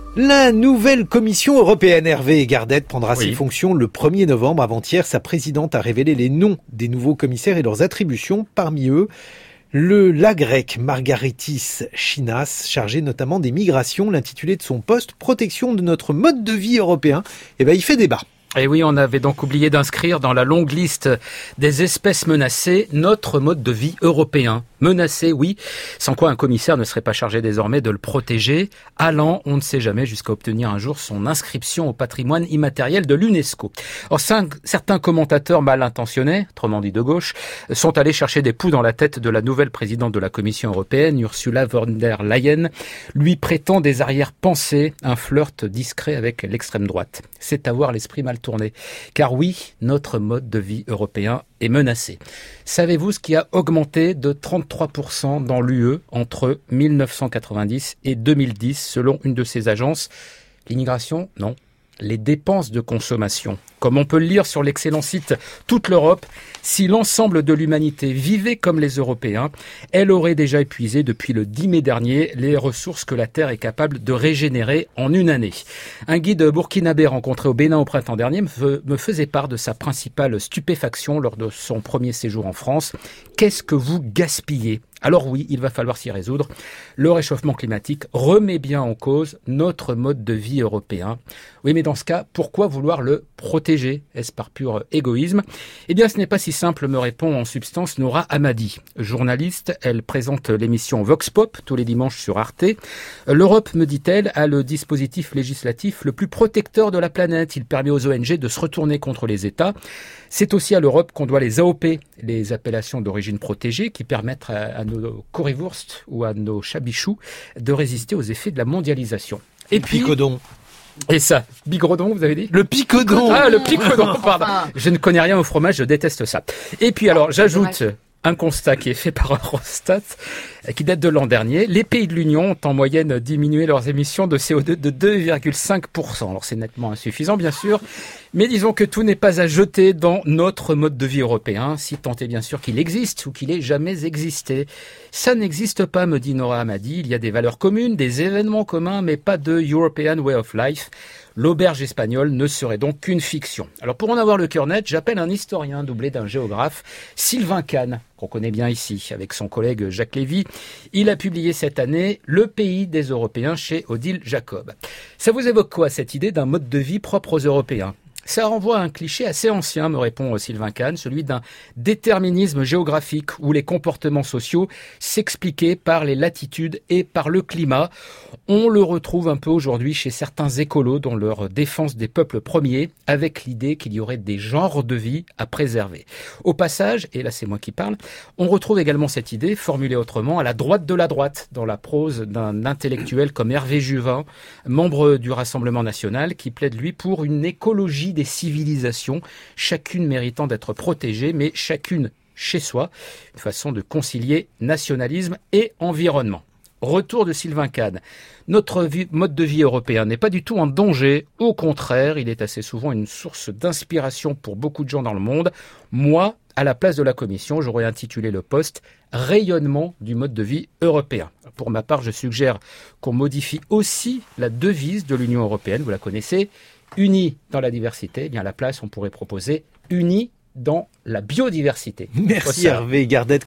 La nouvelle Commission européenne, Hervé Gardette, prendra ses fonctions le 1er novembre. Avant-hier, sa présidente a révélé les noms des nouveaux commissaires et leurs attributions. Parmi eux, la grecque Margaritis Chinas, chargé notamment des migrations. L'intitulé de son poste, protection de notre mode de vie européen, il fait débat. Et oui, on avait donc oublié d'inscrire dans la longue liste des espèces menacées notre mode de vie européen. Menacé, oui, sans quoi un commissaire ne serait pas chargé désormais de le protéger, allant, on ne sait jamais, jusqu'à obtenir un jour son inscription au patrimoine immatériel de l'UNESCO. Or, certains commentateurs mal intentionnés, autrement dit de gauche, sont allés chercher des poux dans la tête de la nouvelle présidente de la Commission européenne, Ursula von der Leyen, lui prêtant des arrière-pensées, un flirt discret avec l'extrême droite. C'est avoir l'esprit mal tourné. Car oui, notre mode de vie européen est menacé. Savez-vous ce qui a augmenté de 33% dans l'UE entre 1990 et 2010 selon une de ces agences? L'immigration? Non. Les dépenses de consommation. Comme on peut le lire sur l'excellent site Toute l'Europe, si l'ensemble de l'humanité vivait comme les Européens, elle aurait déjà épuisé depuis le 10 mai dernier les ressources que la Terre est capable de régénérer en une année. Un guide burkinabé rencontré au Bénin au printemps dernier me faisait part de sa principale stupéfaction lors de son premier séjour en France. Qu'est-ce que vous gaspillez? Alors oui, il va falloir s'y résoudre. Le réchauffement climatique remet bien en cause notre mode de vie européen. Oui, mais dans ce cas, pourquoi vouloir le protéger? Est-ce par pur égoïsme? Eh bien, ce n'est pas si simple, me répond en substance Noura Hamadi. Journaliste, elle présente l'émission Vox Pop tous les dimanches sur Arte. L'Europe, me dit-elle, a le dispositif législatif le plus protecteur de la planète. Il permet aux ONG de se retourner contre les États. C'est aussi à l'Europe qu'on doit les AOP, les appellations d'origine protégée, qui permettent à nos currywurst ou à nos chabichous de résister aux effets de la mondialisation. Et puis, Picodon. Et ça, Bigrodon, vous avez dit? Le Picodon. Ah, le Picodon, pardon. Je ne connais rien au fromage, je déteste ça. Et puis alors, j'ajoute un constat qui est fait par Eurostat, qui date de l'an dernier. Les pays de l'Union ont en moyenne diminué leurs émissions de CO2 de 2,5%. Alors c'est nettement insuffisant, bien sûr, mais disons que tout n'est pas à jeter dans notre mode de vie européen, si tant est bien sûr qu'il existe ou qu'il ait jamais existé. Ça n'existe pas, me dit Noura Hamadi. Il y a des valeurs communes, des événements communs, mais pas de European Way of Life. L'auberge espagnole ne serait donc qu'une fiction. Alors pour en avoir le cœur net, j'appelle un historien doublé d'un géographe, Sylvain Kahn, qu'on connaît bien ici, avec son collègue Jacques Lévy. Il a publié cette année Le pays des Européens chez Odile Jacob. Ça vous évoque quoi, cette idée d'un mode de vie propre aux Européens? Ça renvoie à un cliché assez ancien, me répond Sylvain Kahn, celui d'un déterminisme géographique où les comportements sociaux s'expliquaient par les latitudes et par le climat. On le retrouve un peu aujourd'hui chez certains écolos dans leur défense des peuples premiers, avec l'idée qu'il y aurait des genres de vie à préserver. Au passage, et là c'est moi qui parle, on retrouve également cette idée, formulée autrement, à la droite de la droite, dans la prose d'un intellectuel comme Hervé Juvin, membre du Rassemblement national, qui plaide lui pour une écologie des civilisations, chacune méritant d'être protégée, mais chacune chez soi, une façon de concilier nationalisme et environnement. Retour de Sylvain Kahn. Notre mode de vie européen n'est pas du tout en danger. Au contraire, il est assez souvent une source d'inspiration pour beaucoup de gens dans le monde. Moi, à la place de la Commission, j'aurais intitulé le poste « Rayonnement du mode de vie européen ». Pour ma part, je suggère qu'on modifie aussi la devise de l'Union européenne. Vous la connaissez, unis dans la diversité. Eh bien, à la place, on pourrait proposer unis dans la biodiversité. Merci Hervé Gardette.